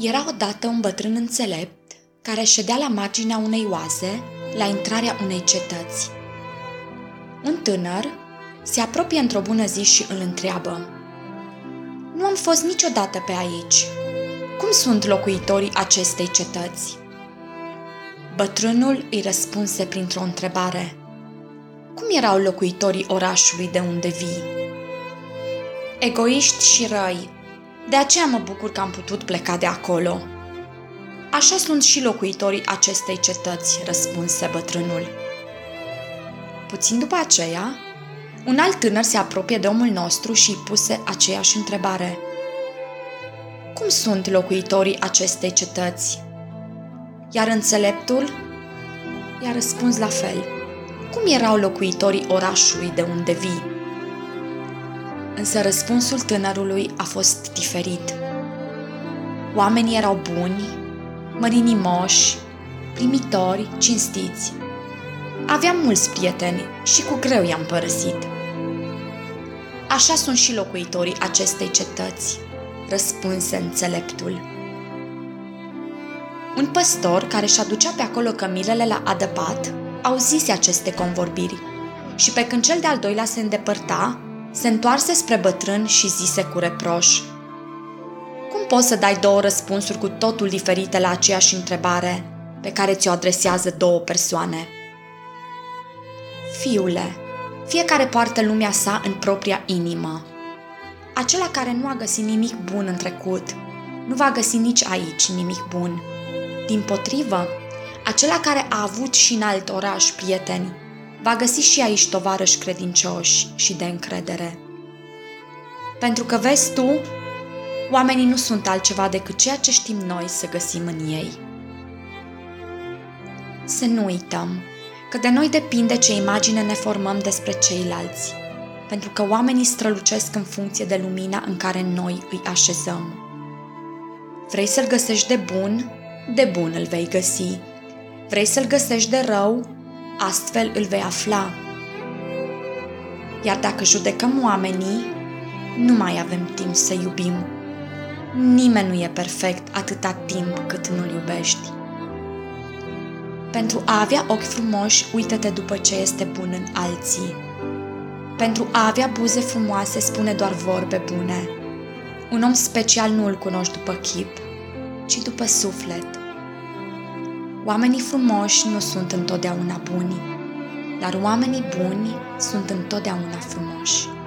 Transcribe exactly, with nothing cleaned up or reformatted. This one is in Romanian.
Era odată un bătrân înțelept care ședea la marginea unei oaze la intrarea unei cetăți. Un tânăr se apropie într-o bună zi și îl întreabă: „Nu am fost niciodată pe aici. Cum sunt locuitorii acestei cetăți?” Bătrânul îi răspunse printr-o întrebare: „Cum erau locuitorii orașului de unde vii?” „Egoiști și răi. De aceea mă bucur că am putut pleca de acolo.” „Așa sunt și locuitorii acestei cetăți,” răspunse bătrânul. Puțin după aceea, un alt tânăr se apropie de omul nostru și îi puse aceeași întrebare: „Cum sunt locuitorii acestei cetăți?” Iar înțeleptul i-a răspuns la fel: „Cum erau locuitorii orașului de unde vii?” Însă răspunsul tânărului a fost diferit. Oamenii erau buni, mărinimoși, primitori, cinstiți. Aveam mulți prieteni și cu greu i-am părăsit. „Așa sunt și locuitorii acestei cetăți,” răspunse înțeleptul. Un păstor care își aducea pe acolo cămilele la adăpat auzise aceste convorbiri și pe când cel de-al doilea se îndepărta, se întoarse spre bătrân și zise cu reproș: „Cum poți să dai două răspunsuri cu totul diferite la aceeași întrebare pe care ți-o adresează două persoane?” „Fiule, fiecare poartă lumea sa în propria inimă. Acela care nu a găsit nimic bun în trecut, nu va găsi nici aici nimic bun. Dimpotrivă, acela care a avut și în alt oraș prieteni, va găsi și aici tovarăși credincioși și de încredere. Pentru că, vezi tu, oamenii nu sunt altceva decât ceea ce știm noi să găsim în ei.” Să nu uităm că de noi depinde ce imagine ne formăm despre ceilalți, pentru că oamenii strălucesc în funcție de lumina în care noi îi așezăm. Vrei să-l găsești de bun? De bun îl vei găsi. Vrei să-l găsești de rău? Astfel îl vei afla. Iar dacă judecăm oamenii, nu mai avem timp să iubim. Nimeni nu e perfect atâta timp cât nu-l iubești. Pentru a avea ochi frumoși, uită-te după ce este bun în alții. Pentru a avea buze frumoase, spune doar vorbe bune. Un om special nu îl cunoști după chip, ci după suflet. Oamenii frumoși nu sunt întotdeauna buni, dar oamenii buni sunt întotdeauna frumoși.